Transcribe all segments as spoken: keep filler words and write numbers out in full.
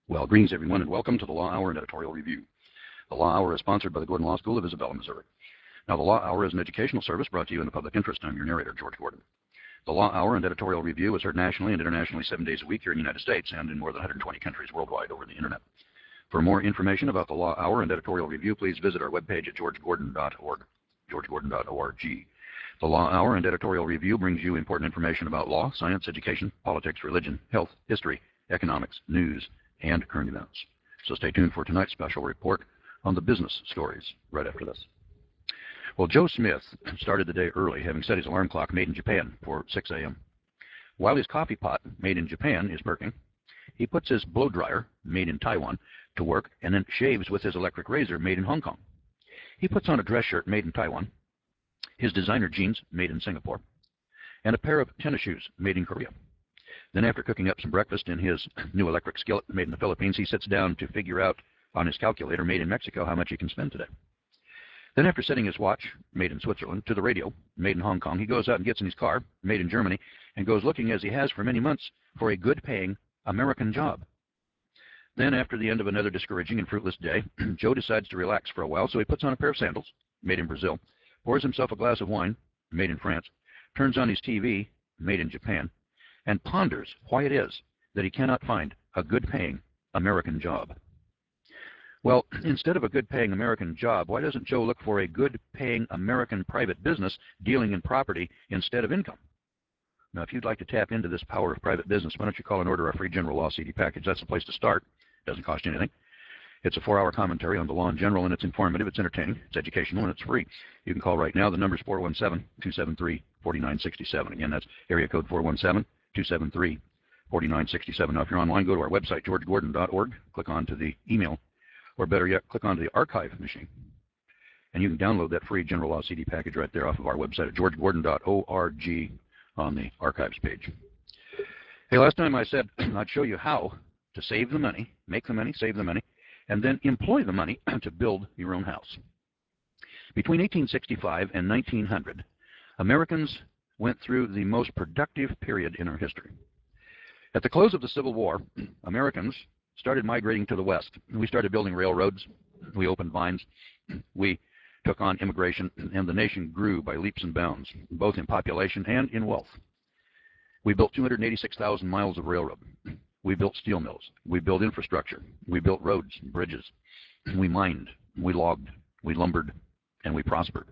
Well, greetings everyone, and welcome to the Law Hour and Editorial Review. The Law Hour is sponsored by the Gordon Law School of Isabella, Missouri. Now, the Law Hour is an educational service brought to you in the public interest. I'm your narrator, George Gordon. The Law Hour and Editorial Review is heard nationally and internationally seven days a week here in the United States and in more than one hundred twenty countries worldwide over the Internet. For more information about the Law Hour and Editorial Review, please visit our webpage at george gordon dot org, george gordon dot org. The Law Hour and Editorial Review brings you important information about law, science, education, politics, religion, health, history, economics, news, and current events. So stay tuned for tonight's special report on the business stories right after this. Well, Joe Smith started the day early, having set his alarm clock made in Japan for six A M While his coffee pot, made in Japan, is perking, he puts his blow dryer, made in Taiwan, to work and then shaves with his electric razor, made in Hong Kong. He puts on a dress shirt made in Taiwan, his designer jeans, made in Singapore, and a pair of tennis shoes, made in Korea. Then, after cooking up some breakfast in his new electric skillet made in the Philippines, he sits down to figure out on his calculator made in Mexico how much he can spend today. Then, after setting his watch, made in Switzerland, to the radio, made in Hong Kong, he goes out and gets in his car, made in Germany, and goes looking, as he has for many months, for a good-paying American job. Then, after the end of another discouraging and fruitless day, Joe decides to relax for a while, so he puts on a pair of sandals, made in Brazil, pours himself a glass of wine, made in France, turns on his T V, made in Japan, and ponders why it is that he cannot find a good-paying American job. Well, instead of a good-paying American job, why doesn't Joe look for a good-paying American private business dealing in property instead of income? Now, if you'd like to tap into this power of private business, why don't you call and order our free General Law C D package? That's the place to start. It doesn't cost you anything. It's a four-hour commentary on the law in general, and it's informative, it's entertaining, it's educational, and it's free. You can call right now. The number's four one seven, two seven three, four nine six seven. Again, that's area code four one seven, two seven three, four nine six seven. Now, if you're online, go to our website, george gordon dot org, click on to the email, or better yet, click on to the archive machine, and you can download that free General Law C D package right there off of our website at george gordon dot org on the archives page. Hey, last time I said I'd show you how to save the money, make the money, save the money, and then employ the money to build your own house. Between eighteen sixty-five and nineteen hundred, Americans went through the most productive period in our history. At the close of the Civil War, Americans started migrating to the West. We started building railroads. We opened mines. We took on immigration, and the nation grew by leaps and bounds, both in population and in wealth. We built two hundred eighty-six thousand miles of railroad. We built steel mills. We built infrastructure. We built roads and bridges. We mined. We logged. We lumbered. And we prospered.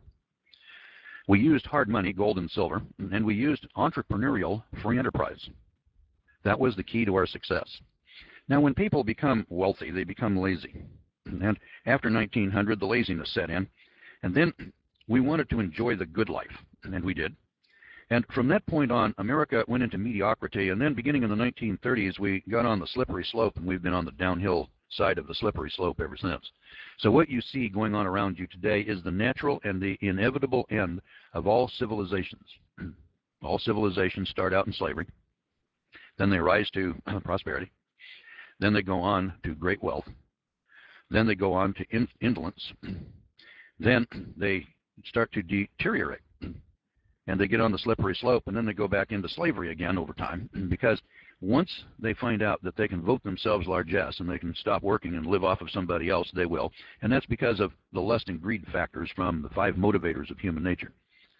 We used hard money, gold and silver, and we used entrepreneurial free enterprise. That was the key to our success. Now, when people become wealthy, they become lazy. And after nineteen hundred, the laziness set in. And then we wanted to enjoy the good life, and we did. And from that point on, America went into mediocrity, and then beginning in the nineteen thirties, we got on the slippery slope, and we've been on the downhill side of the slippery slope ever since. So what you see going on around you today is the natural and the inevitable end of all civilizations. All civilizations start out in slavery. Then they rise to prosperity. Then they go on to great wealth. Then they go on to in indolence. Then they start to deteriorate. And they get on the slippery slope, and then they go back into slavery again over time, because once they find out that they can vote themselves largesse and they can stop working and live off of somebody else, they will. And that's because of the lust and greed factors from the five motivators of human nature.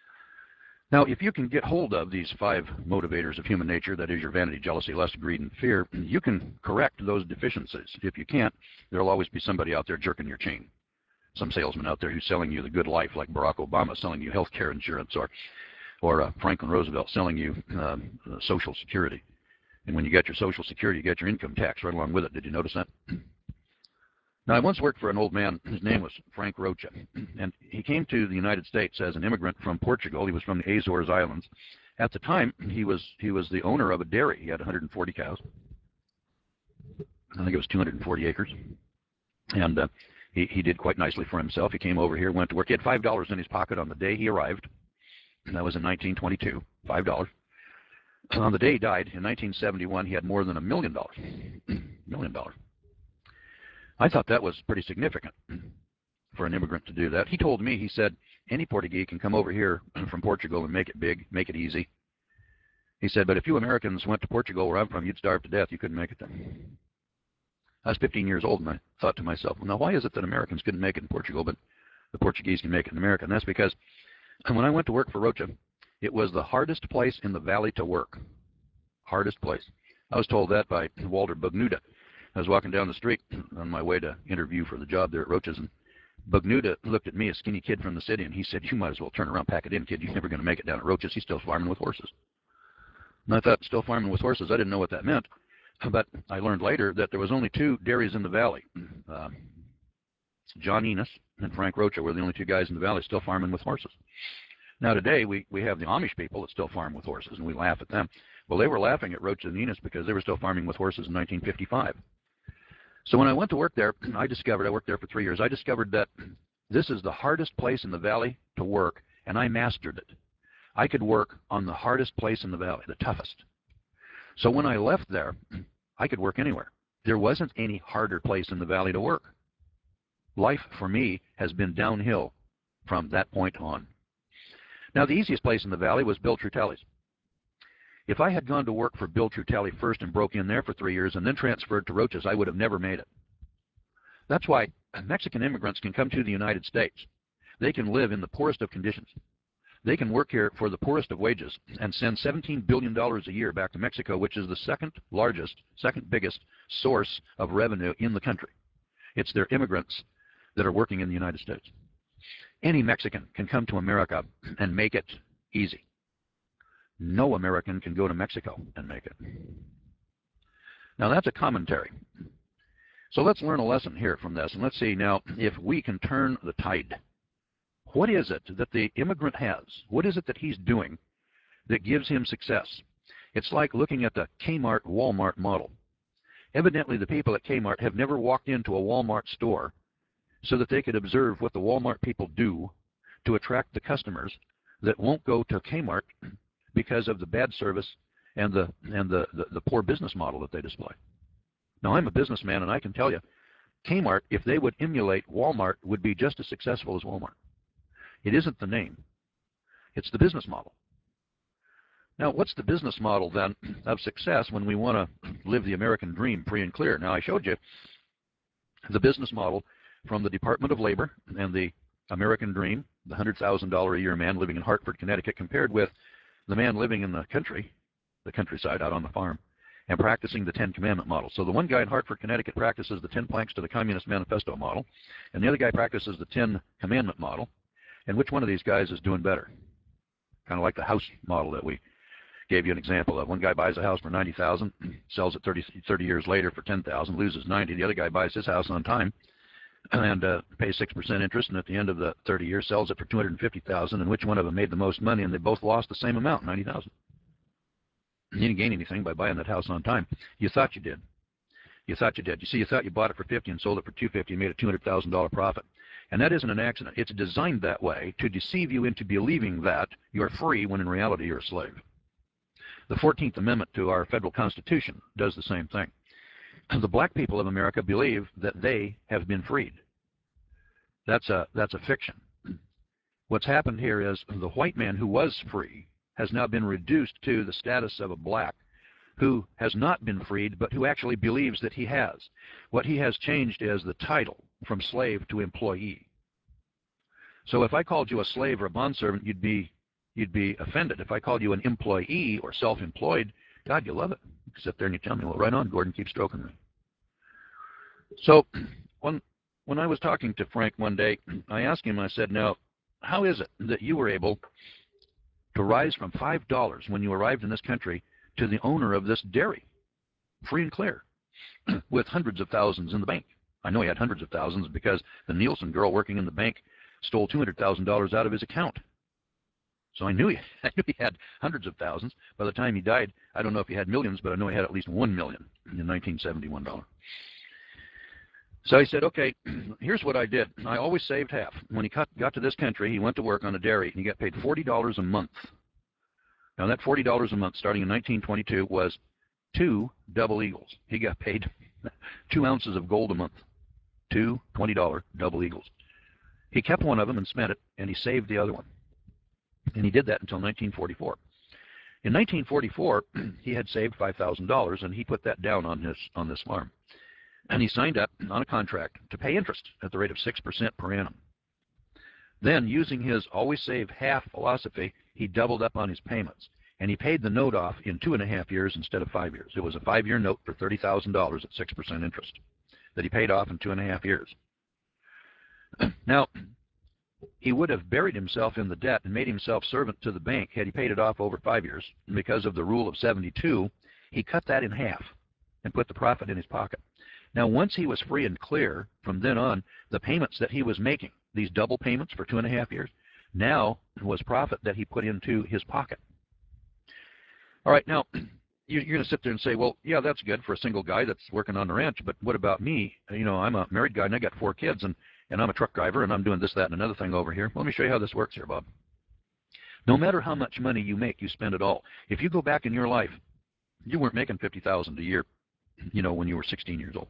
Now, if you can get hold of these five motivators of human nature, that is your vanity, jealousy, lust, greed, and fear, you can correct those deficiencies. If you can't, there will always be somebody out there jerking your chain. Some salesman out there who's selling you the good life, like Barack Obama selling you health care insurance, or or uh, Franklin Roosevelt selling you um, uh, Social Security. And when you get your Social Security, you get your income tax right along with it. Did you notice that? Now, I once worked for an old man. His name was Frank Rocha. And he came to the United States as an immigrant from Portugal. He was from the Azores Islands. At the time, he was, he was the owner of a dairy. He had one hundred forty cows. I think it was two hundred forty acres. And uh, he, he did quite nicely for himself. He came over here, went to work. He had five dollars in his pocket on the day he arrived. And that was in nineteen twenty-two, five dollars. On the day he died, in nineteen seventy-one, he had more than a million dollars. Million dollars. I thought that was pretty significant for an immigrant to do that. He told me, he said, any Portuguese can come over here from Portugal and make it big, make it easy. He said, but if you Americans went to Portugal, where I'm from, you'd starve to death. You couldn't make it there. I was fifteen years old, and I thought to myself, well, now why is it that Americans couldn't make it in Portugal, but the Portuguese can make it in America? And that's because when I went to work for Rocha, it was the hardest place in the valley to work. Hardest place. I was told that by Walter Bugnuda. I was walking down the street on my way to interview for the job there at Rocha's, and Bugnuda looked at me, a skinny kid from the city, and he said, you might as well turn around, pack it in, kid. You're never going to make it down at Rocha's. He's still farming with horses. And I thought, still farming with horses? I didn't know what that meant. But I learned later that there was only two dairies in the valley. Uh, John Enos and Frank Rocha were the only two guys in the valley still farming with horses. Now today we, we have the Amish people that still farm with horses, and we laugh at them. Well, they were laughing at Rocha and Enos because they were still farming with horses in nineteen fifty-five. So when I went to work there, I discovered, I worked there for three years, I discovered that this is the hardest place in the valley to work, and I mastered it. I could work on the hardest place in the valley, the toughest. So when I left there, I could work anywhere. There wasn't any harder place in the valley to work. Life for me has been downhill from that point on. Now, the easiest place in the valley was Bill Trutelli's. If I had gone to work for Bill Trutelli first and broke in there for three years and then transferred to Rocha's, I would have never made it. That's why Mexican immigrants can come to the United States. They can live in the poorest of conditions. They can work here for the poorest of wages and send seventeen billion dollars a year back to Mexico, which is the second largest, second biggest source of revenue in the country. It's their immigrants that are working in the United States. Any Mexican can come to America and make it easy. No American can go to Mexico and make it. Now that's a commentary. So let's learn a lesson here from this, and let's see now if we can turn the tide. What is it that the immigrant has? What is it that he's doing that gives him success? It's like looking at the Kmart Walmart model. Evidently the people at Kmart have never walked into a Walmart store so that they could observe what the Walmart people do to attract the customers that won't go to Kmart because of the bad service and the and the, the, the poor business model that they display. Now, I'm a businessman, and I can tell you, Kmart, if they would emulate Walmart, would be just as successful as Walmart. It isn't the name. It's the business model. Now, what's the business model, then, of success when we want to live the American dream free and clear? Now, I showed you the business model from the Department of Labor and the American dream, the one hundred thousand dollars a year man living in Hartford, Connecticut, compared with the man living in the country, the countryside out on the farm, and practicing the Ten Commandment model. So the one guy in Hartford, Connecticut practices the Ten Planks to the Communist Manifesto model, and the other guy practices the Ten Commandment model. And which one of these guys is doing better? Kind of like the house model that we gave you an example of. One guy buys a house for ninety thousand dollars, sells it thirty, thirty years later for ten thousand dollars, loses ninety thousand dollars. The other guy buys his house on time and uh, pays six percent interest, and at the end of the thirty years sells it for two hundred fifty thousand dollars. And which one of them made the most money? And they both lost the same amount, ninety thousand dollars. You didn't gain anything by buying that house on time. You thought you did. You thought you did. You see, you thought you bought it for fifty and sold it for two hundred fifty and made a two hundred thousand dollars profit. And that isn't an accident. It's designed that way to deceive you into believing that you're free when in reality you're a slave. The fourteenth Amendment to our federal Constitution does the same thing. The black people of America believe that they have been freed. That's a, that's a fiction. What's happened here is the white man who was free has now been reduced to the status of a black who has not been freed, but who actually believes that he has. What he has changed is the title from slave to employee. So if I called you a slave or a bondservant, you'd be, you'd be offended. If I called you an employee or self-employed, God, you love it. You sit there and you tell me, well, right on, Gordon, keep stroking me. So when, when I was talking to Frank one day, I asked him, I said, now, how is it that you were able to rise from five dollars when you arrived in this country to the owner of this dairy, free and clear, with hundreds of thousands in the bank? I know he had hundreds of thousands because the Nielsen girl working in the bank stole two hundred thousand dollars out of his account. So I knew, he, I knew he had hundreds of thousands. By the time he died, I don't know if he had millions, but I know he had at least one million in nineteen seventy-one dollars. So he said, okay, here's what I did. I always saved half. When he got, got to this country, he went to work on a dairy, and he got paid forty dollars a month. Now, that forty dollars a month, starting in nineteen twenty-two, was two double eagles. He got paid two ounces of gold a month, two twenty dollar double eagles. He kept one of them and spent it, and he saved the other one. And he did that until nineteen forty-four. In nineteen forty-four, he had saved five thousand dollars, and he put that down on his on this farm. and he signed up on a contract to pay interest at the rate of six percent per annum. Then, using his always save half philosophy, he doubled up on his payments, and he paid the note off in two and a half years instead of five years. It was a five-year note for thirty thousand dollars at six percent interest that he paid off in two and a half years. Now, he would have buried himself in the debt and made himself servant to the bank had he paid it off over five years. And because of the rule of seventy-two, he cut that in half and put the profit in his pocket. Now, once he was free and clear, from then on, the payments that he was making, these double payments for two and a half years, now was profit that he put into his pocket. All right, now, you're going to sit there and say, well, yeah, that's good for a single guy that's working on the ranch, but what about me? You know, I'm a married guy, and I got four kids, and, and I'm a truck driver, and I'm doing this, that, and another thing over here. Let me show you how this works here, Bob. No matter how much money you make, you spend it all. If you go back in your life, you weren't making fifty thousand dollars a year, you know, when you were sixteen years old.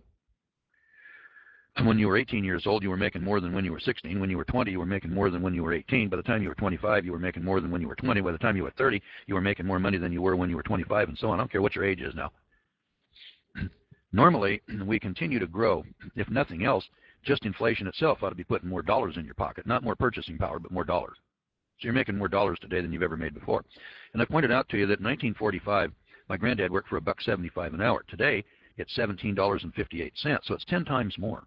And when you were eighteen years old, you were making more than when you were sixteen. When you were twenty, you were making more than when you were eighteen. By the time you were twenty-five, you were making more than when you were twenty. By the time you were thirty, you were making more money than you were when you were twenty-five, and so on. I don't care what your age is now. Normally, we continue to grow. If nothing else, just inflation itself ought to be putting more dollars in your pocket. Not more purchasing power, but more dollars. So you're making more dollars today than you've ever made before. And I pointed out to you that in nineteen forty-five, my granddad worked for a buck seventy-five an hour. Today, it's seventeen dollars and fifty-eight cents, so it's ten times more.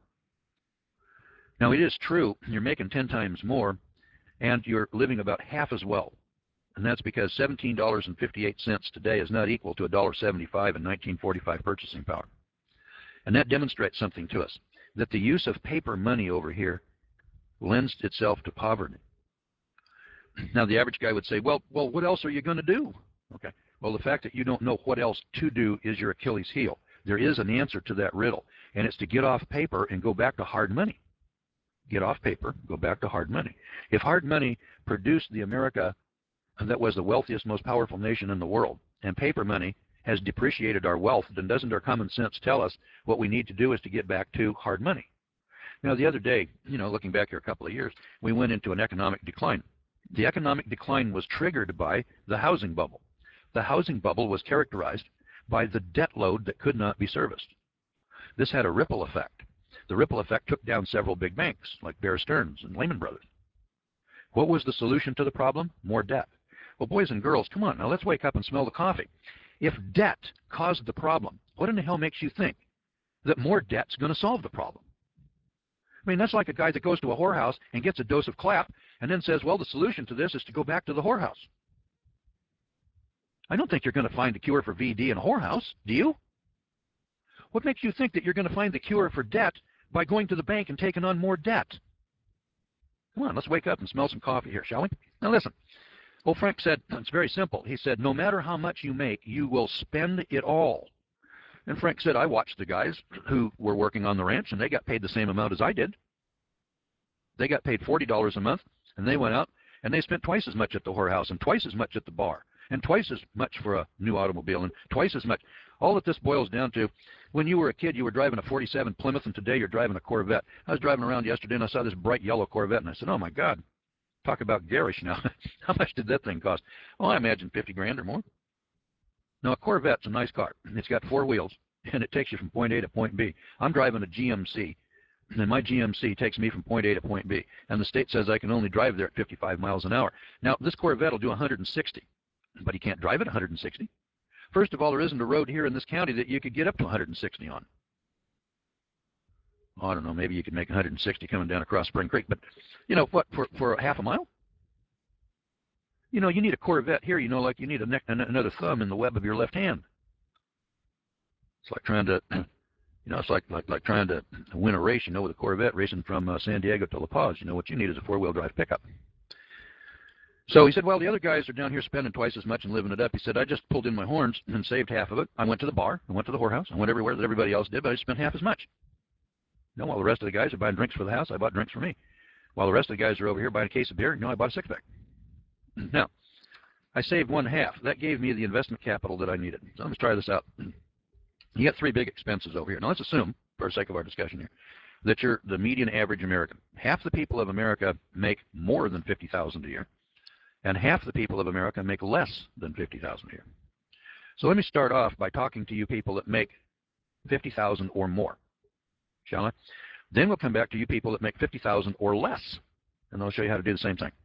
Now, it is true, you're making ten times more, and you're living about half as well. And that's because seventeen dollars and fifty-eight cents today is not equal to one dollar seventy-five in nineteen forty-five purchasing power. And that demonstrates something to us, that the use of paper money over here lends itself to poverty. Now, the average guy would say, well, well, what else are you going to do? Okay. Well, the fact that you don't know what else to do is your Achilles heel. There is an answer to that riddle, and it's to get off paper and go back to hard money. Get off paper, go back to hard money. If hard money produced the America that was the wealthiest, most powerful nation in the world, and paper money has depreciated our wealth, then doesn't our common sense tell us what we need to do is to get back to hard money? Now, the other day, you know, looking back here a couple of years, we went into an economic decline. The economic decline was triggered by the housing bubble. The housing bubble was characterized by the debt load that could not be serviced. This had a ripple effect. The ripple effect took down several big banks, like Bear Stearns and Lehman Brothers. What was the solution to the problem? More debt. Well, boys and girls, come on, now let's wake up and smell the coffee. If debt caused the problem, what in the hell makes you think that more debt's going to solve the problem? I mean, that's like a guy that goes to a whorehouse and gets a dose of clap and then says, well, the solution to this is to go back to the whorehouse. I don't think you're going to find the cure for V D in a whorehouse, do you? What makes you think that you're going to find the cure for debt by going to the bank and taking on more debt? Come on, let's wake up and smell some coffee here, shall we? Now listen, old Frank said, it's very simple. He said, no matter how much you make, you will spend it all. And Frank said, I watched the guys who were working on the ranch, and they got paid the same amount as I did. They got paid forty dollars a month, and they went out, and they spent twice as much at the whorehouse, and twice as much at the bar, and twice as much for a new automobile, and twice as much. All that this boils down to, when you were a kid, you were driving a forty-seven Plymouth, and today you're driving a Corvette. I was driving around yesterday, and I saw this bright yellow Corvette, and I said, oh, my God, talk about garish now. How much did that thing cost? Oh, I imagine fifty grand or more. Now, a Corvette's a nice car. It's got four wheels, and it takes you from point A to point B. I'm driving a G M C, and my G M C takes me from point A to point B, and the state says I can only drive there at fifty-five miles an hour. Now, this Corvette will do one hundred sixty, but you can't drive it one hundred sixty. First of all, there isn't a road here in this county that you could get up to one hundred sixty on. Oh, I don't know, maybe you could make one hundred sixty coming down across Spring Creek, but, you know, what, for, for half a mile? You know, you need a Corvette here, you know, like you need a neck, another thumb in the web of your left hand. It's like trying to, you know, it's like, like, like trying to win a race, you know, with a Corvette racing from uh, San Diego to La Paz. You know, what you need is a four-wheel drive pickup. So he said, well, the other guys are down here spending twice as much and living it up. He said, I just pulled in my horns and saved half of it. I went to the bar, I went to the whorehouse, I went everywhere that everybody else did, but I spent half as much. You know, while the rest of the guys are buying drinks for the house, I bought drinks for me. While the rest of the guys are over here buying a case of beer, you know, I bought a six-pack. Now, I saved one half. That gave me the investment capital that I needed. So let's try this out. You got three big expenses over here. Now let's assume, for the sake of our discussion here, that you're the median average American. Half the people of America make more than fifty thousand dollars a year, and half the people of America make less than fifty thousand dollars a year. So let me start off by talking to you people that make fifty thousand dollars or more. shall I? Then we'll come back to you people that make fifty thousand dollars or less, and I'll show you how to do the same thing.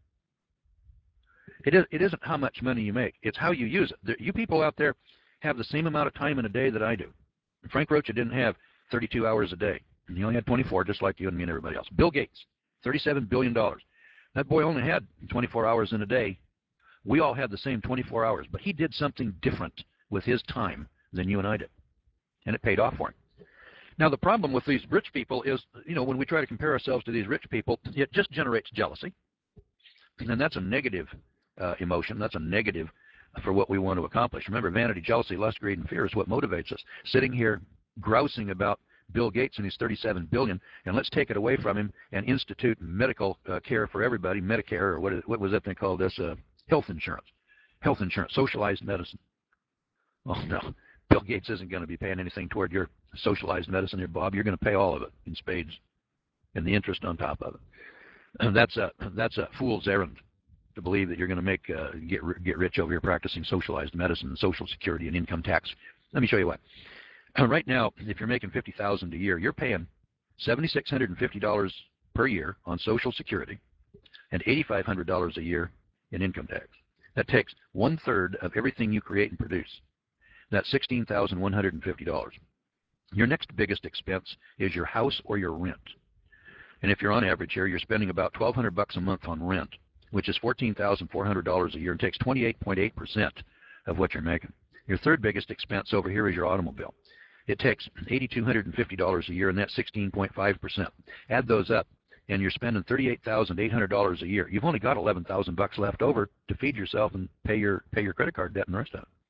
It, is, it isn't how much money you make. It's how you use it. There, you people out there have the same amount of time in a day that I do. Frank Rocha didn't have thirty-two hours a day. And he only had twenty-four, just like you and me and everybody else. Bill Gates, thirty-seven billion dollars. That boy only had twenty-four hours in a day. We all had the same twenty-four hours, but he did something different with his time than you and I did, and it paid off for him. Now, the problem with these rich people is, you know, when we try to compare ourselves to these rich people, it just generates jealousy, and that's a negative uh, emotion. That's a negative for what we want to accomplish. Remember, vanity, jealousy, lust, greed, and fear is what motivates us. Sitting here grousing about Bill Gates and his thirty-seven billion dollars, and let's take it away from him and institute medical uh, care for everybody, Medicare, or what, is, what was that thing called? This uh, health insurance, health insurance, socialized medicine. Oh no, Bill Gates isn't going to be paying anything toward your socialized medicine here, Bob. You're going to pay all of it in spades, and the interest on top of it. And that's a that's a fool's errand to believe that you're going to make uh, get get rich over here practicing socialized medicine, and Social Security, and income tax. Let me show you what. Right now, if you're making fifty thousand dollars a year, you're paying seven thousand six hundred fifty dollars per year on Social Security and eight thousand five hundred dollars a year in income tax. That takes one-third of everything you create and produce. That's sixteen thousand one hundred fifty dollars. Your next biggest expense is your house or your rent. And if you're on average here, you're spending about twelve hundred bucks a month on rent, which is fourteen thousand four hundred dollars a year and takes twenty-eight point eight percent of what you're making. Your third biggest expense over here is your automobile. It takes eight thousand two hundred fifty dollars a year, and that's sixteen point five percent. Add those up, and you're spending thirty-eight thousand eight hundred dollars a year. You've only got eleven thousand bucks left over to feed yourself and pay your pay your credit card debt and the rest of it.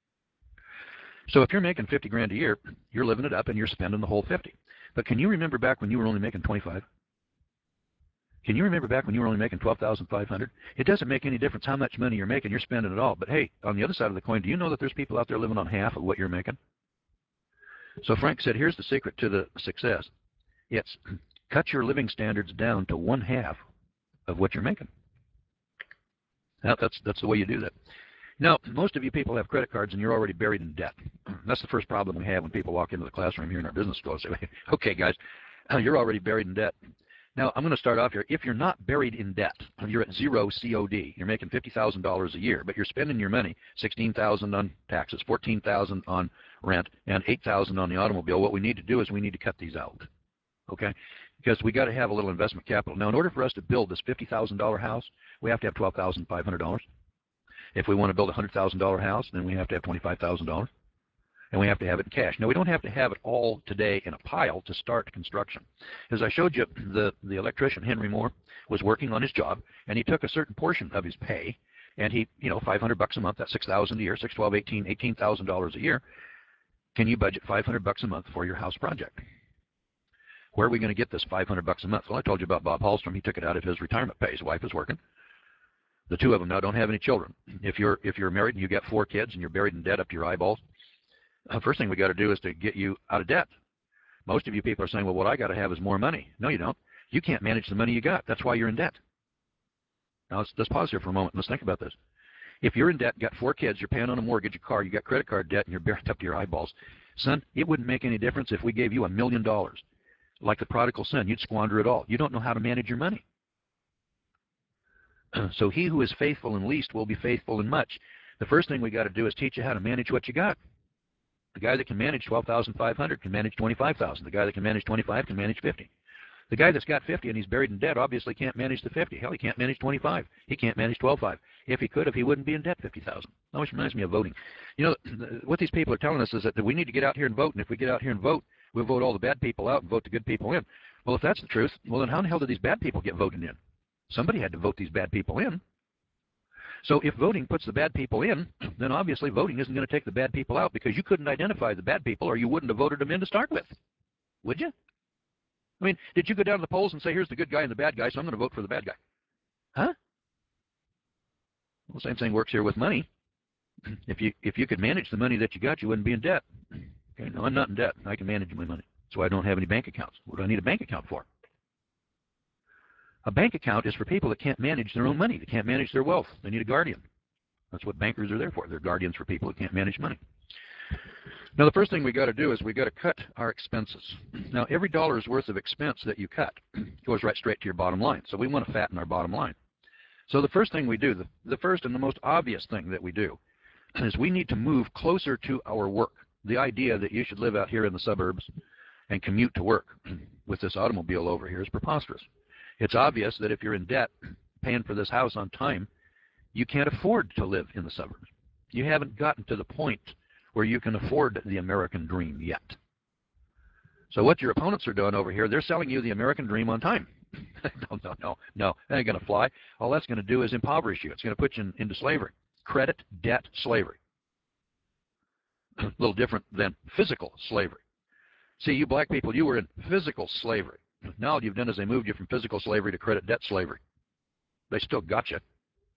So if you're making fifty grand a year, you're living it up and you're spending the whole fifty. But can you remember back when you were only making twenty-five? Can you remember back when you were only making twelve thousand five hundred? It doesn't make any difference how much money you're making. You're spending it all. But hey, on the other side of the coin, do you know that there's people out there living on half of what you're making? So Frank said, here's the secret to the success. It's cut your living standards down to one half of what you're making. Now, that's, that's the way you do that. Now, most of you people have credit cards and you're already buried in debt. That's the first problem we have when people walk into the classroom here in our business school and say, okay, guys, you're already buried in debt. Now, I'm going to start off here. If you're not buried in debt, you're at zero C O D. You're making fifty thousand dollars a year, but you're spending your money, sixteen thousand dollars on taxes, fourteen thousand dollars on rent, and eight thousand dollars on the automobile. What we need to do is we need to cut these out, okay? Because we got to have a little investment capital. Now, in order for us to build this fifty thousand dollar house, we have to have twelve thousand five hundred dollars. If we want to build a one hundred thousand dollar house, then we have to have twenty-five thousand dollars. And we have to have it in cash. Now, we don't have to have it all today in a pile to start construction. As I showed you, the, the electrician, Henry Moore, was working on his job, and he took a certain portion of his pay, and he, you know, five hundred bucks a month, that's six thousand a year, six, twelve, eighteen, eighteen thousand dollars a year. Can you budget five hundred bucks a month for your house project? Where are we going to get this five hundred bucks a month? Well, I told you about Bob Hallstrom. He took it out of his retirement pay. His wife is working. The two of them now don't have any children. If you're, if you're married and you got four kids and you're buried in debt up to your eyeballs, the first thing we got to do is to get you out of debt. Most of you people are saying, well, what I got to have is more money. No, you don't. You can't manage the money you got. That's why you're in debt. Now, let's, let's pause here for a moment. Let's think about this. If you're in debt, got four kids, you're paying on a mortgage, a car, you got credit card debt, and you're buried up to your eyeballs. Son, it wouldn't make any difference if we gave you a million dollars. Like the prodigal son, you'd squander it all. You don't know how to manage your money. So he who is faithful in least will be faithful in much. The first thing we got to do is teach you how to manage what you got. The guy that can manage twelve thousand five hundred can manage twenty-five thousand. The guy that can manage twenty-five can manage fifty. The guy that's got fifty and he's buried in debt obviously can't manage the fifty. Hell, he can't manage twenty-five. He can't manage twelve five. If he could, if he wouldn't be in debt fifty thousand. Always reminds me of voting. You know, what these people are telling us is that we need to get out here and vote, and if we get out here and vote, we'll vote all the bad people out and vote the good people in. Well, if that's the truth, well, then how in the hell did these bad people get voted in? Somebody had to vote these bad people in. So if voting puts the bad people in, then obviously voting isn't going to take the bad people out because you couldn't identify the bad people or you wouldn't have voted them in to start with. Would you? I mean, did you go down to the polls and say, here's the good guy and the bad guy, so I'm going to vote for the bad guy? Huh? Well, the same thing works here with money. If you, if you could manage the money that you got, you wouldn't be in debt. Okay, no, I'm not in debt. I can manage my money. So I don't have any bank accounts. What do I need a bank account for? A bank account is for people that can't manage their own money. They can't manage their wealth. They need a guardian. That's what bankers are there for. They're guardians for people that can't manage money. Now, the first thing we got to do is we got to cut our expenses. Now, every dollar's worth of expense that you cut goes right straight to your bottom line. So we want to fatten our bottom line. So the first thing we do, the, the first and the most obvious thing that we do, is we need to move closer to our work. The idea that you should live out here in the suburbs and commute to work with this automobile over here is preposterous. It's obvious that if you're in debt, paying for this house on time, you can't afford to live in the suburbs. You haven't gotten to the point where you can afford the American dream yet. So what your opponents are doing over here, they're selling you the American dream on time. no, no, no, no, that ain't going to fly. All that's going to do is impoverish you. It's going to put you in, into slavery. Credit, debt, slavery. A little different than physical slavery. See, you black people, you were in physical slavery. Now what you've done is they moved you from physical slavery to credit debt slavery. They still got you.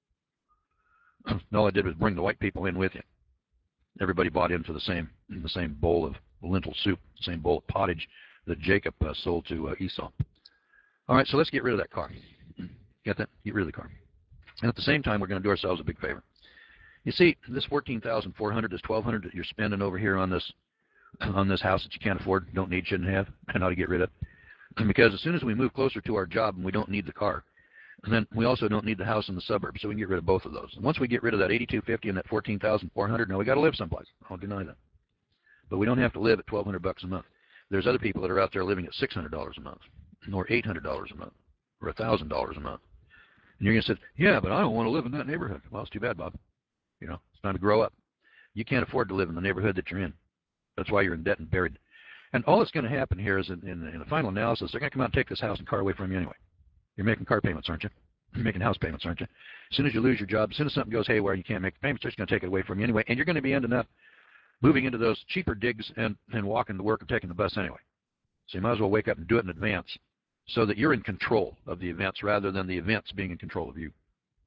All I did was bring the white people in with you. Everybody bought into the same the same bowl of lentil soup, the same bowl of pottage that Jacob uh, sold to uh, Esau. All right, so let's get rid of that car. Get that? Get rid of the car. And at the same time, we're going to do ourselves a big favor. You see, this fourteen thousand four hundred dollars, this twelve hundred dollars that you're spending over here on this on this house that you can't afford, don't need, shouldn't have, and ought to get rid of. And because as soon as we move closer to our job and we don't need the car, and then we also don't need the house in the suburbs, so we can get rid of both of those. And once we get rid of that eighty-two fifty and that fourteen thousand four hundred, now we got to live someplace. I'll deny that. But we don't have to live at twelve hundred bucks a month. There's other people that are out there living at six hundred dollars a month, or eight hundred dollars a month, or one thousand dollars a month. And you're going to say, yeah, but I don't want to live in that neighborhood. Well, it's too bad, Bob. You know, it's time to grow up. You can't afford to live in the neighborhood that you're in. That's why you're in debt and buried. And all that's going to happen here is in, in, in the final analysis, they're going to come out and take this house and car away from you anyway. You're making car payments, aren't you? You're making house payments, aren't you? As soon as you lose your job, as soon as something goes haywire, you can't make the payments, they're just going to take it away from you anyway. And you're going to be ending up moving into those cheaper digs and, and walking to work and taking the bus anyway. So you might as well wake up and do it in advance so that you're in control of the events rather than the events being in control of you.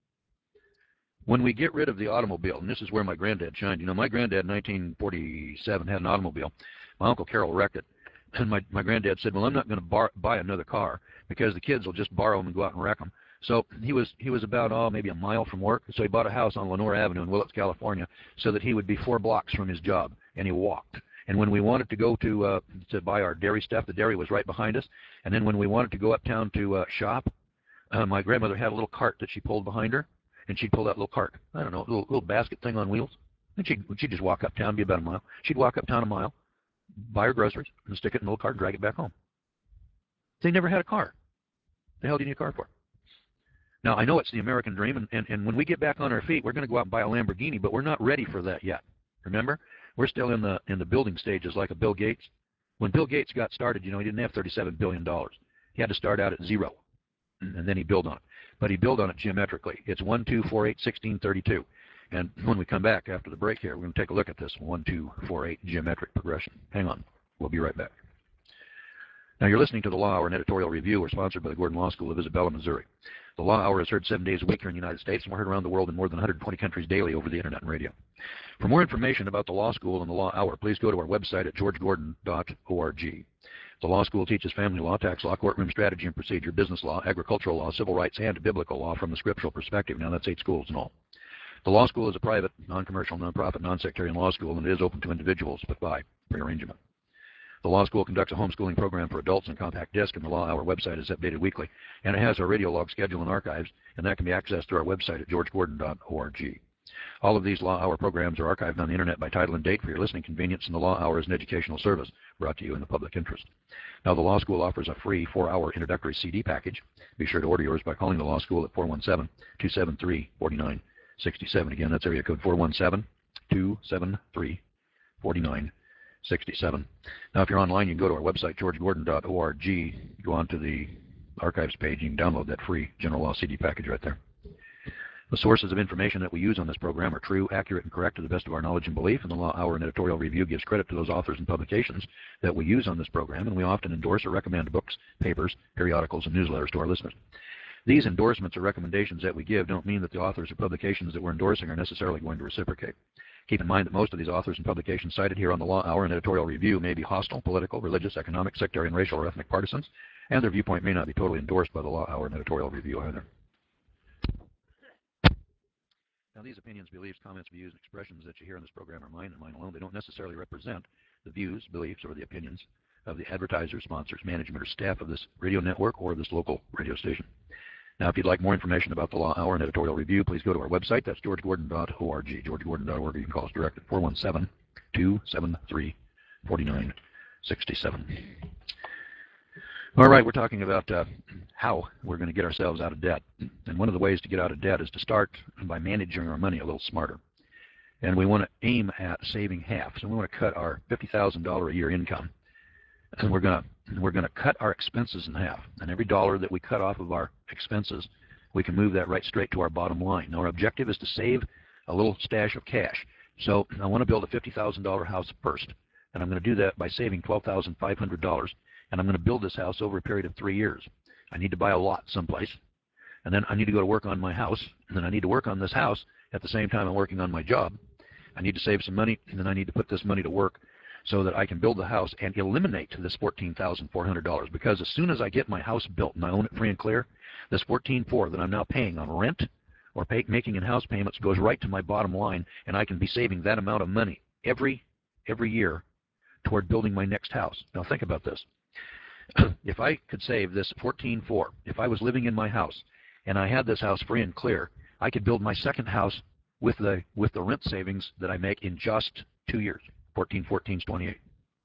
When we get rid of the automobile, and this is where my granddad shined. You know, my granddad in nineteen forty-seven had an automobile. My Uncle Carroll wrecked it. And my, my granddad said, well, I'm not going to buy another car because the kids will just borrow them and go out and wreck them. So he was he was about, oh, maybe a mile from work. So he bought a house on Lenore Avenue in Willits, California, so that he would be four blocks from his job. And he walked. And when we wanted to go to uh, to buy our dairy stuff, the dairy was right behind us. And then when we wanted to go uptown to uh, shop, uh, my grandmother had a little cart that she pulled behind her. And she'd pull that little cart, I don't know, a little, little basket thing on wheels. And she'd, she'd just walk uptown, be about a mile. She'd walk uptown a mile, buy her groceries, and stick it in a little cart and drag it back home. They never had a car. The hell do you need a car for? Now, I know it's the American dream, and, and, and when we get back on our feet, we're going to go out and buy a Lamborghini, but we're not ready for that yet. Remember? We're still in the in the building stages like a Bill Gates. When Bill Gates got started, you know, he didn't have thirty-seven billion dollars. He had to start out at zero, and then he built on it. But he built on it geometrically. It's one, two, four, eight, sixteen, thirty-two. And when we come back after the break here, we're going to take a look at this one, two, four, eight geometric progression. Hang on. We'll be right back. Now, you're listening to the Law Hour and Editorial Review. We're sponsored by the Gordon Law School of Isabella, Missouri. The Law Hour is heard seven days a week here in the United States, and we're heard around the world in more than one hundred twenty countries daily over the Internet and radio. For more information about the Law School and the Law Hour, please go to our website at george gordon dot org. The law school teaches family law, tax law, courtroom strategy and procedure, business law, agricultural law, civil rights, and biblical law from the scriptural perspective. Now, that's eight schools in all. The law school is a private, non-commercial, non-profit, non-sectarian law school, and it is open to individuals, but by prearrangement. The law school conducts a homeschooling program for adults on compact disc, and the Law Hour website is updated weekly. And it has our radio log schedule and archives, and that can be accessed through our website at george gordon dot org. All of these Law Hour programs are archived on the Internet by title and date for your listening convenience, and the Law Hour is an educational service brought to you in the public interest. Now, the Law School offers a free four-hour introductory C D package. Be sure to order yours by calling the Law School at four one seven, two seven three, four nine six seven. Again, that's area code four one seven, two seven three, four nine six seven. Now, if you're online, you can go to our website, george gordon dot org. Go on to the archives page. You can download that free General Law C D package right there. The sources of information that we use on this program are true, accurate, and correct to the best of our knowledge and belief, and the Law Hour and Editorial Review gives credit to those authors and publications that we use on this program, and we often endorse or recommend books, papers, periodicals, and newsletters to our listeners. These endorsements or recommendations that we give don't mean that the authors or publications that we're endorsing are necessarily going to reciprocate. Keep in mind that most of these authors and publications cited here on the Law Hour and Editorial Review may be hostile, political, religious, economic, sectarian, racial, or ethnic partisans, and their viewpoint may not be totally endorsed by the Law Hour and Editorial Review either. Now, these opinions, beliefs, comments, views, and expressions that you hear on this program are mine and mine alone. They don't necessarily represent the views, beliefs, or the opinions of the advertisers, sponsors, management, or staff of this radio network or this local radio station. Now, if you'd like more information about the Law Hour and editorial review, please go to our website. That's george gordon dot org, george gordon dot org. You can call us direct at four one seven, two seven three, four nine six seven. All right, we're talking about uh, how we're going to get ourselves out of debt. And one of the ways to get out of debt is to start by managing our money a little smarter. And we want to aim at saving half. So we want to cut our fifty thousand dollars a year income. And we're going to we're going to cut our expenses in half. And every dollar that we cut off of our expenses, we can move that right straight to our bottom line. Now, our objective is to save a little stash of cash. So I want to build a fifty thousand dollar house first. And I'm going to do that by saving twelve thousand five hundred dollars. And I'm going to build this house over a period of three years. I need to buy a lot someplace. And then I need to go to work on my house. And then I need to work on this house at the same time I'm working on my job. I need to save some money. And then I need to put this money to work so that I can build the house and eliminate this fourteen thousand four hundred dollars. Because as soon as I get my house built and I own it free and clear, this fourteen thousand four hundred dollars that I'm now paying on rent or pay, making in house payments goes right to my bottom line. And I can be saving that amount of money every, every year toward building my next house. Now think about this. If I could save this fourteen thousand four hundred dollars, if I was living in my house and I had this house free and clear, I could build my second house with the with the rent savings that I make in just two years. fourteen, fourteen is twenty-eight.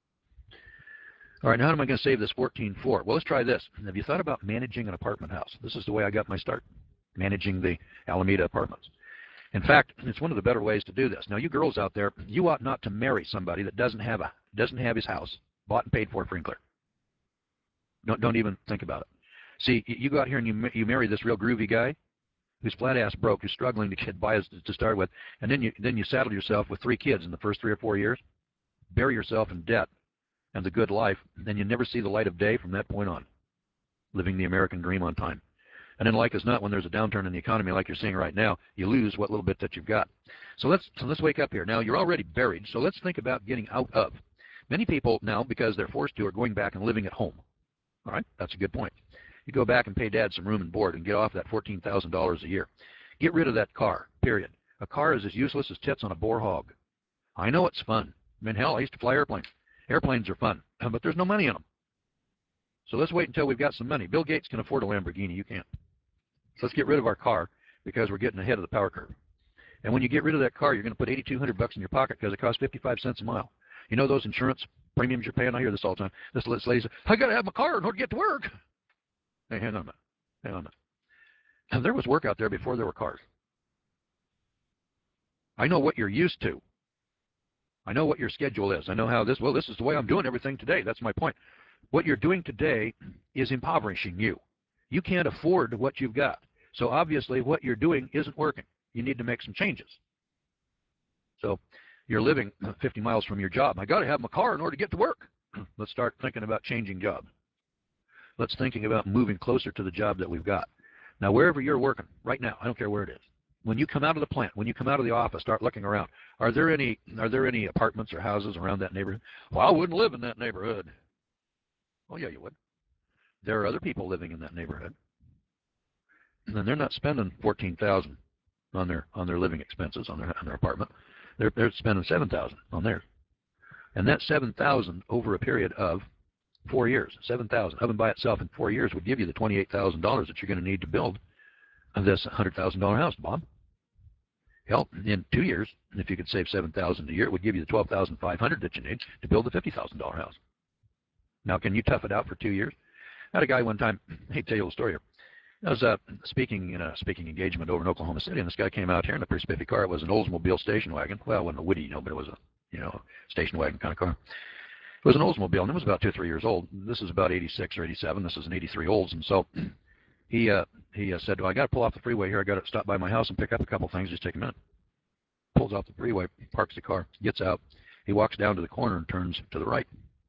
All right, now how am I going to save this fourteen thousand four hundred dollars? Well, let's try this. Have you thought about managing an apartment house? This is the way I got my start, managing the Alameda Apartments. In fact, it's one of the better ways to do this. Now, you girls out there, you ought not to marry somebody that doesn't have a doesn't have his house bought and paid for free and clear. Don't, don't even think about it. See, you go out here and you, you marry this real groovy guy who's flat-ass broke, who's struggling to get by us to start with, and then you, then you saddle yourself with three kids in the first three or four years, bury yourself in debt and the good life, then you never see the light of day from that point on, living the American dream on time. And then like as not, when there's a downturn in the economy like you're seeing right now, you lose what little bit that you've got. So let's, so let's wake up here. Now, you're already buried, so let's think about getting out of. Many people now, because they're forced to, are going back and living at home. All right, that's a good point. You go back and pay Dad some room and board and get off that fourteen thousand dollars a year. Get rid of that car, period. A car is as useless as tits on a boar hog. I know it's fun. I mean, hell, I used to fly airplanes. Airplanes are fun, but there's no money in them. So let's wait until we've got some money. Bill Gates can afford a Lamborghini. You can't. So let's get rid of our car because we're getting ahead of the power curve. And when you get rid of that car, you're going to put eighty-two hundred bucks in your pocket because it costs fifty-five cents a mile. You know those insurance premiums you're paying? I hear this all the time. This lady says, I got to have my car in order to get to work. Hey, hang on a minute. Hang on a minute. And there was work out there before there were cars. I know what you're used to. I know what your schedule is. I know how this, well, this is the way I'm doing everything today. That's my point. What you're doing today is impoverishing you. You can't afford what you've got. So obviously what you're doing isn't working. You need to make some changes. So you're living fifty miles from your job. I got to have my car in order to get to work. Let's start thinking about changing jobs. Let's thinking about moving closer to the job that we've got. Now, wherever you're working right now, I don't care where it is. When you come out of the plant, when you come out of the office, start looking around. Are there any are there any apartments or houses around that neighborhood? Well, I wouldn't live in that neighborhood. Oh, yeah, you would. There are other people living in that neighborhood, and they're not spending fourteen thousand dollars on their on their living expenses on their on their apartment. They're they're spending seven thousand dollars on theirs, and that seven thousand dollars over a period of four years, seven thousand dollars, of and by itself in four years would give you the twenty-eight thousand dollars that you're going to need to build this one hundred thousand dollar house, Bob. Hell, in two years, if you could save seven thousand dollars a year, it would give you the twelve thousand five hundred dollars that you need to build the fifty thousand dollar house. Now, can you tough it out for two years? I had a guy one time, I hate to tell you a little story here. I was uh, speaking in a speaking engagement over in Oklahoma City, and this guy came out here in a pretty spiffy car. It was an Oldsmobile station wagon. Well, it wasn't a Woody, you know, but it was a, you know, station wagon kind of car. It was an Oldsmobile, and it was about two or three years old. This is about eighty-six or eighty-seven. This is an eighty-three Olds, and so he uh, he uh, said, well, I got to pull off the freeway here. I got to stop by my house and pick up a couple things. Just take a minute. Pulls off the freeway, parks the car, gets out. He walks down to the corner and turns to the right.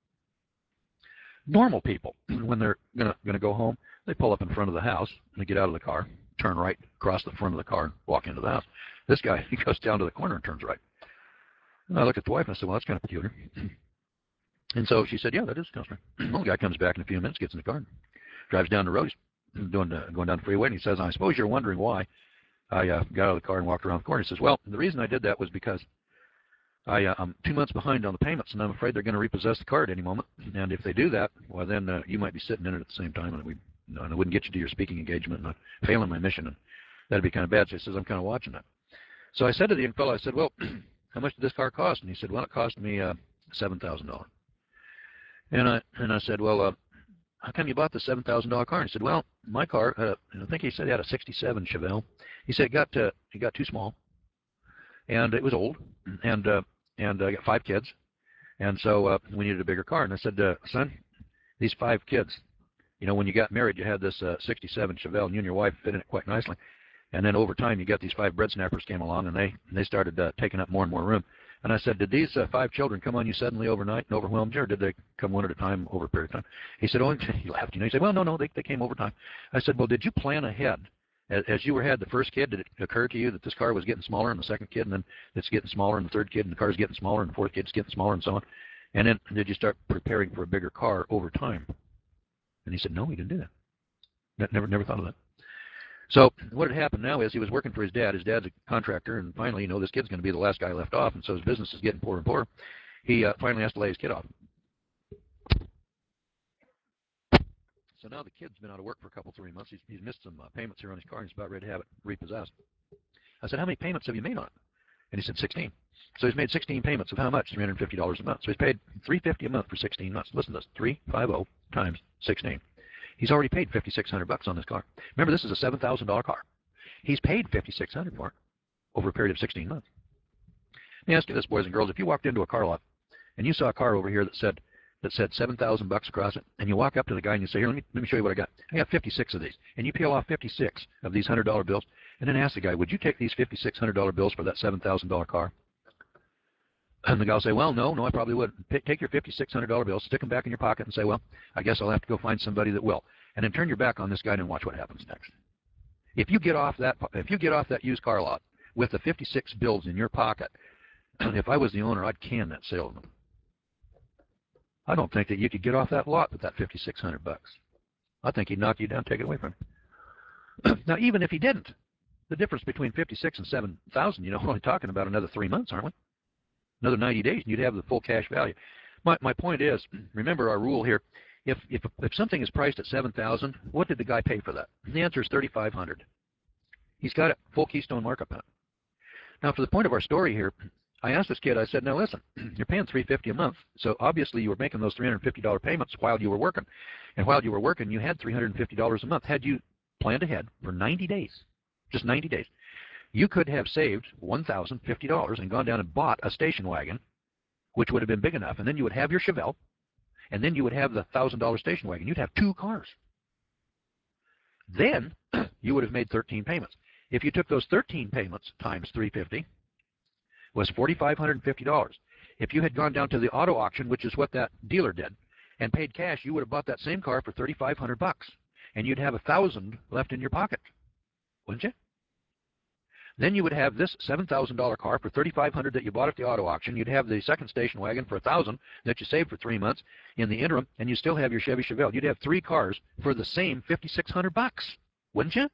Normal people, when they're gonna gonna go home, they pull up in front of the house, they get out of the car, turn right, cross the front of the car, and walk into the house. This guy, he goes down to the corner and turns right. And I looked at the wife and I said, well, that's kind of peculiar. And so she said, yeah, that is customary. Well, the guy comes back in a few minutes, gets in the car, drives down the road, he's doing the, going down the freeway, and he says, I suppose you're wondering why I uh, got out of the car and walked around the corner. He says, well, the reason I did that was because I, uh, I'm two months behind on the payments, and I'm afraid they're going to repossess the car at any moment. And if they do that, well, then uh, you might be sitting in it at the same time, and, we, you know, and I wouldn't get you to your speaking engagement, and I'd fail in my mission, and that'd be kind of bad. So he says, I'm kind of watching that. So I said to the young fellow, I said, well, how much did this car cost? And he said, well, it cost me uh, seven thousand dollars. And I, and I said, well, uh, how come you bought the seven thousand dollar car? And he said, well, my car, uh, I think he said he had a sixty-seven Chevelle. He said it got, uh, it got too small, and it was old, and uh, and I got five kids, and so uh, we needed a bigger car. And I said, uh, son, these five kids, you know, when you got married, you had this uh, sixty-seven Chevelle, and you and your wife fit in it quite nicely. And then over time, you got these five bread snappers came along, and they and they started uh, taking up more and more room. And I said, did these uh, five children come on you suddenly overnight and overwhelmed you, or did they come one at a time over a period of time? He said, oh, and he laughed. You know, he said, well, no, no, they, they came over time. I said, well, did you plan ahead? As, as you were had the first kid, did it occur to you that this car was getting smaller, and the second kid, and then it's getting smaller, and the third kid, and the car's getting smaller, and the fourth kid's getting smaller, and so on? And then did you start preparing for a bigger car over time? And he said, no, he didn't do that. Never, never thought of that. So what had happened now is he was working for his dad. His dad's a contractor, and finally, you know, this kid's going to be the last guy left off, and so his business is getting poorer and poorer. He uh, finally has to lay his kid off. So now the kid's been out of work for a couple, three months. He's, he's missed some uh, payments here on his car, and he's about ready to have it repossessed. I said, how many payments have you made on it? And he said, sixteen. So he's made sixteen payments of how much? three hundred fifty dollars a month. So he's paid three hundred fifty dollars a month for sixteen months. Listen to this, three hundred fifty times sixteen. He's already paid fifty-six hundred bucks on this car. Remember, this is a seven thousand dollar car. He's paid fifty-six hundred for it over a period of sixteen months. Let me ask you this, boys and girls. If you walked into a car lot and you saw a car over here that said that said seven thousand bucks across it, and you walk up to the guy and you say, here, let me, let me show you what I got. I got fifty-six of these. And you peel off fifty-six of these one hundred dollar bills, and then ask the guy, would you take these fifty-six hundred dollar bills for that seven thousand dollar car? And the guy will say, well, no, no, I probably wouldn't. Take your fifty-six hundred dollar bills, stick them back in your pocket, and say, well, I guess I'll have to go find somebody that will. And then turn your back on this guy and watch what happens next. If you get off that, if you get off that used car lot with the fifty-six bills in your pocket, if I was the owner, I'd can that salesman. I don't think that you could get off that lot with that fifty-six hundred bucks. I think he'd knock you down, take it away from you. Now, even if he didn't, the difference between fifty-six and seven thousand, you know, we're only talking about another three months, aren't we? Another ninety days, and you'd have the full cash value. My my point is, remember our rule here. If if if something is priced at seven thousand, what did the guy pay for that? And the answer is thirty-five hundred. He's got a full Keystone markup on it. Now, for the point of our story here, I asked this kid. I said, "Now listen, you're paying three hundred fifty dollars a month, so obviously you were making those three hundred fifty dollar payments while you were working, and while you were working, you had three hundred fifty dollars a month. Had you planned ahead for ninety days, just ninety days, you could have saved one thousand fifty dollars and gone down and bought a station wagon, which would have been big enough, and then you would have your Chevelle, and then you would have the one thousand dollar station wagon. You'd have two cars. Then you would have made thirteen payments. If you took those thirteen payments times three hundred fifty, was four thousand five hundred fifty dollars. If you had gone down to the auto auction, which is what that dealer did, and paid cash, you would have bought that same car for three thousand five hundred bucks, and you'd have a thousand left in your pocket, wouldn't you? Then you would have this seven thousand dollar car for three thousand five hundred dollars that you bought at the auto auction. You'd have the second station wagon for one thousand dollars that you saved for three months in the interim, and you still have your Chevy Chevelle. You'd have three cars for the same fifty-six hundred bucks, wouldn't you?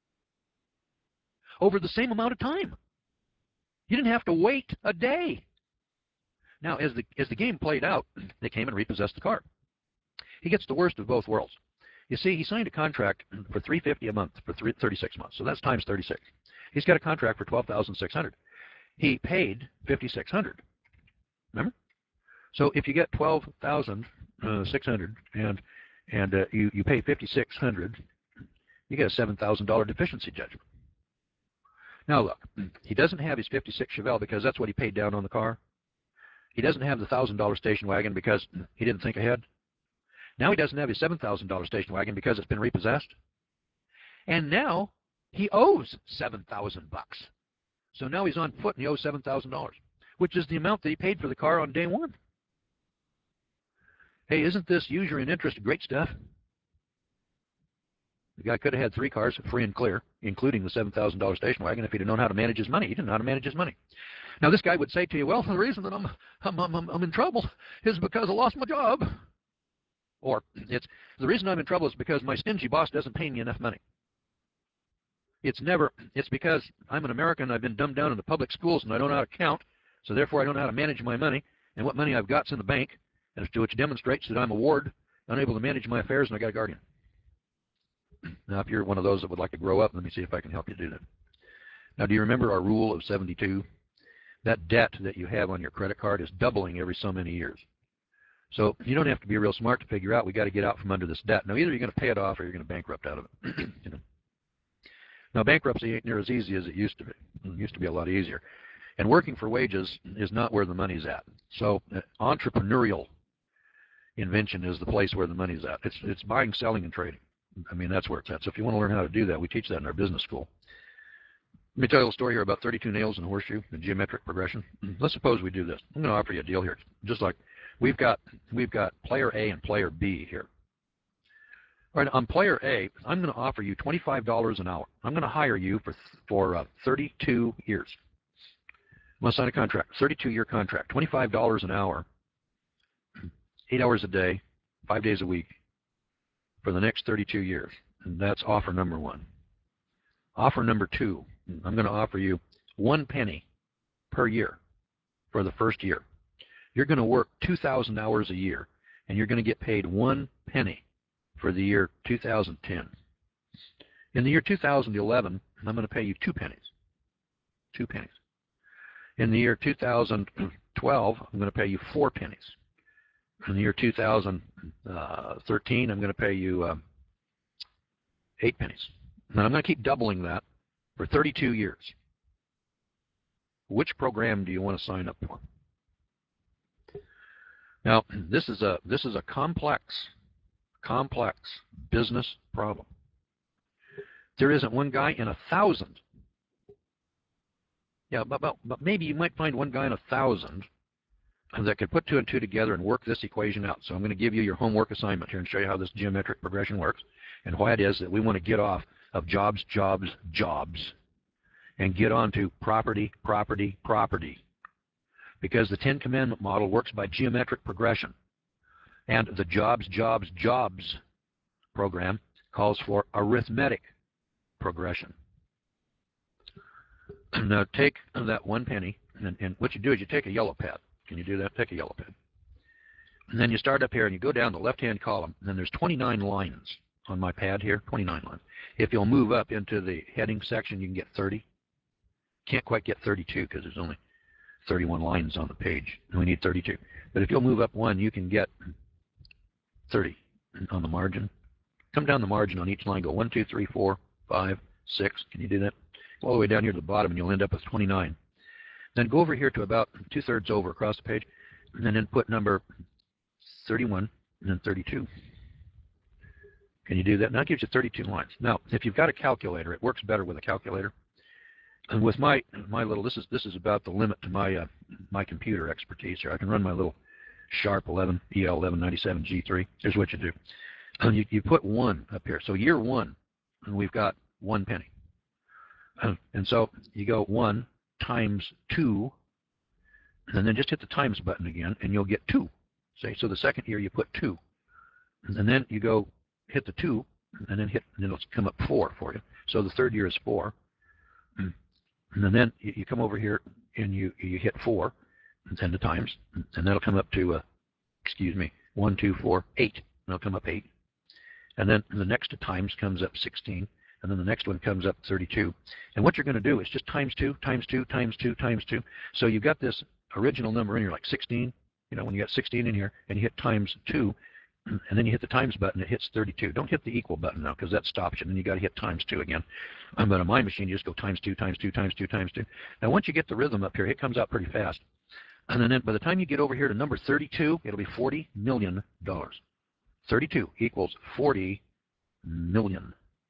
Over the same amount of time. You didn't have to wait a day. Now, as the as the game played out, they came and repossessed the car. He gets the worst of both worlds. You see, he signed a contract for three hundred fifty dollars a month for three, thirty-six months, so that's times thirty-six. He's got a contract for twelve thousand six hundred dollars. He paid fifty-six hundred dollars. Remember? So if you get twelve thousand six hundred dollars and and uh, you you pay fifty-six hundred dollars, you get a seven thousand dollar deficiency judgment. Now look, he doesn't have his fifty-six Chevelle because that's what he paid down on the car. He doesn't have the one thousand dollar station wagon because he didn't think ahead. Now he doesn't have his seven thousand dollar station wagon because it's been repossessed. And now he owes seven thousand bucks. So now he's on foot and he owes seven thousand dollars, which is the amount that he paid for the car on day one. Hey, isn't this usury and interest great stuff? The guy could have had three cars free and clear, including the seven thousand dollar station wagon, if he'd have known how to manage his money. He didn't know how to manage his money. Now, this guy would say to you, well, the reason that I'm, I'm, I'm, I'm in trouble is because I lost my job. Or it's the reason I'm in trouble is because my stingy boss doesn't pay me enough money. It's never, it's because I'm an American, I've been dumbed down in the public schools, and I don't know how to count, so therefore I don't know how to manage my money, and what money I've got's in the bank, and which demonstrates that I'm a ward, unable to manage my affairs, and I got a guardian. Now, if you're one of those that would like to grow up, let me see if I can help you do that. Now, do you remember our rule of seventy-two? That debt that you have on your credit card is doubling every so many years. So you don't have to be real smart to figure out we got to get out from under this debt. Now, either you're going to pay it off or you're going to bankrupt out of it. You know? Now, bankruptcy ain't near as easy as it used to be. It used to be a lot easier. And working for wages is not where the money's at. So uh, entrepreneurial invention is the place where the money's at. It's, it's buying, selling, and trading. I mean, that's where it's at. So if you want to learn how to do that, we teach that in our business school. Let me tell you a story here about thirty-two nails in a horseshoe, the geometric progression. Let's suppose we do this. I'm going to offer you a deal here. Just like we've got, we've got player A and player B here. All right, on player A, I'm going to offer you twenty-five dollars an hour. I'm going to hire you for, for uh, thirty-two years. I'm going to sign a contract, thirty-two year contract, twenty-five dollars an hour, eight hours a day, five days a week for the next thirty-two years. And that's offer number one. Offer number two, I'm going to offer you one penny per year for the first year. You're going to work two thousand hours a year, and you're going to get paid one penny for the year two thousand ten. In the year two thousand eleven, I'm going to pay you two pennies. Two pennies. In the year two thousand twelve, I'm going to pay you four pennies. In the year two thousand thirteen, I'm going to pay you uh, eight pennies. And I'm going to keep doubling that for thirty-two years. Which program do you want to sign up for? Now, this is a this is a complex, complex business problem. There isn't one guy in a thousand. Yeah, but, but, but maybe you might find one guy in a thousand that could put two and two together and work this equation out. So I'm going to give you your homework assignment here and show you how this geometric progression works and why it is that we want to get off of jobs, jobs, jobs and get on to property, property, property. Because the Ten Commandment model works by geometric progression. And the jobs, jobs, jobs program calls for arithmetic progression. Now take that one penny, and, and what you do is you take a yellow pad. Can you do that? Take a yellow pad. And then you start up here and you go down the left-hand column, and then there's twenty-nine lines on my pad here, twenty-nine lines. If you'll move up into the heading section, you can get thirty. Can't quite get thirty-two because there's only thirty-one lines on the page, and we need thirty-two. But if you'll move up one, you can get thirty on the margin. Come down the margin on each line, go one, two, three, four, five, six. Can you do that? Go all the way down here to the bottom, and you'll end up with twenty-nine. Then go over here to about two-thirds over across the page, and then input number thirty-one and then thirty-two. Can you do that? Now it gives you thirty-two lines. Now, if you've got a calculator, it works better with a calculator. And with my my little, this is this is about the limit to my uh, my computer expertise here. I can run my little Sharp eleven E L eleven ninety-seven G three. Here's what you do. And you, you put one up here. So year one, and we've got one penny. Uh, and so you go one times two, and then just hit the times button again, and you'll get two. Say, so the second year you put two. And then you go hit the two, and then hit, and it'll come up four for you. So the third year is four. And then you come over here and you, you hit four, and then the times, and that'll come up to, uh, excuse me, one, two, four, eight. And it'll come up eight. And then the next times comes up sixteen, and then the next one comes up thirty-two. And what you're going to do is just times two, times two, times two, times two. So you've got this original number in here, like sixteen. You know, when you got sixteen in here, and you hit times two, and then you hit the times button, it hits thirty-two. Don't hit the equal button now, because that stops you, and then you got to hit times two again. Um, but on my machine, you just go times two, times two, times two, times two. Now, once you get the rhythm up here, it comes out pretty fast. And then by the time you get over here to number thirty-two, it'll be forty million dollars. thirty-two equals forty million.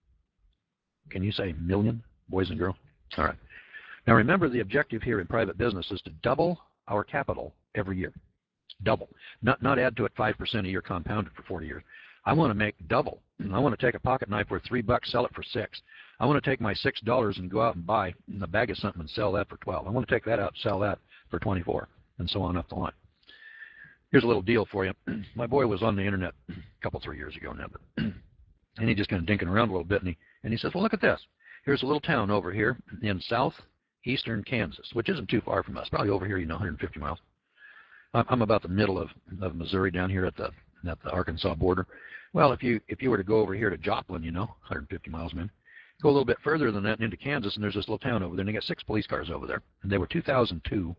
Can you say million, boys and girls? All right. Now, remember, the objective here in private business is to double our capital every year. Double. Not, not add to it five percent a year compounded for forty years. I want to make double. I want to take a pocket knife worth three bucks, sell it for six. I want to take my six dollars and go out and buy a bag of something and sell that for twelve. I want to take that out and sell that for twenty-four, and so on up the line. Here's a little deal for you. My boy was on the internet a couple, three years ago now, but, and he just kind of dinking around a little bit, and he, and he says, well, look at this. Here's a little town over here in southeastern Kansas, which isn't too far from us. Probably over here, you know, one hundred fifty miles. I'm about the middle of, of Missouri down here at the at the Arkansas border. Well, if you if you were to go over here to Joplin, you know, one hundred fifty miles, man, go a little bit further than that into Kansas, and there's this little town over there, and they got six police cars over there, and they were two thousand two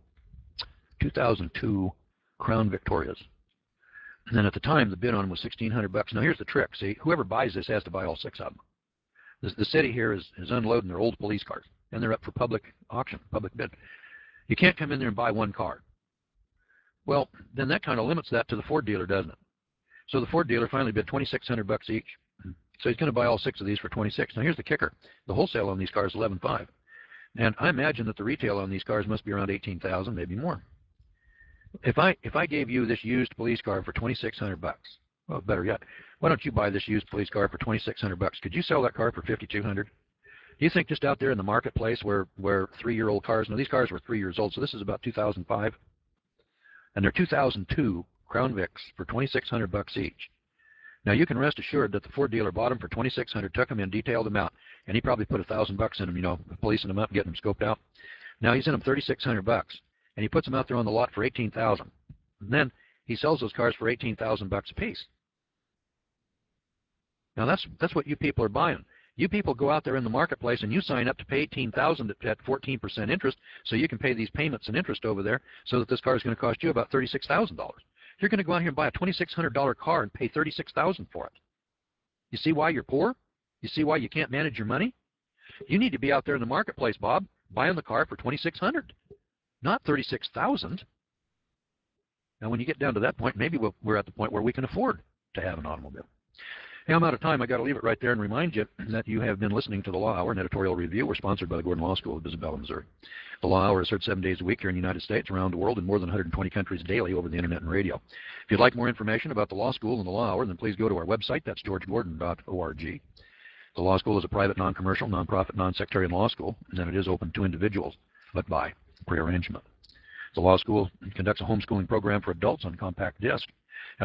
Crown Victorias. And then at the time, the bid on them was sixteen hundred bucks. Now here's the trick. See, whoever buys this has to buy all six of them. The, the city here is, is unloading their old police cars, and they're up for public auction, public bid. You can't come in there and buy one car. Well, then that kind of limits that to the Ford dealer, doesn't it? So the Ford dealer finally bid twenty-six hundred bucks each. So he's going to buy all six of these for twenty-six. Now here's the kicker: the wholesale on these cars is eleven five, and I imagine that the retail on these cars must be around eighteen thousand, maybe more. If I if I gave you this used police car for twenty-six hundred bucks, well, better yet, why don't you buy this used police car for twenty-six hundred bucks? Could you sell that car for fifty-two hundred? Do you think just out there in the marketplace where where three-year-old cars? Now these cars were three years old, so this is about two thousand five, and they're two thousand two Crown Vics for twenty-six hundred bucks each. Now you can rest assured that the Ford dealer bought them for twenty-six hundred, took them in, detailed them out, and he probably put a thousand bucks in them, you know, policing them up, getting them scoped out. Now he's in them thirty-six hundred bucks, and he puts them out there on the lot for eighteen thousand. And then he sells those cars for eighteen thousand bucks a piece. Now that's that's what you people are buying. You people go out there in the marketplace and you sign up to pay eighteen thousand dollars at fourteen percent interest, so you can pay these payments and interest over there, so that this car is going to cost you about thirty-six thousand dollars. You're going to go out here and buy a twenty-six hundred dollar car and pay thirty-six thousand dollars for it. You see why you're poor? You see why you can't manage your money? You need to be out there in the marketplace, Bob, buying the car for twenty-six hundred dollars, not thirty-six thousand dollars. Now, when you get down to that point, maybe we're at the point where we can afford to have an automobile. Hey, I'm out of time. I got to leave it right there and remind you that you have been listening to the Law Hour, an editorial review. We're sponsored by the Gordon Law School of Isabella, Missouri. The Law Hour is heard seven days a week here in the United States, around the world, in more than one hundred twenty countries daily over the internet and radio. If you'd like more information about the Law School and the Law Hour, then please go to our website. That's george gordon dot org. The Law School is a private, non-commercial, non-profit, non-sectarian law school, and it is open to individuals, but by prearrangement. The Law School conducts a homeschooling program for adults on compact disc.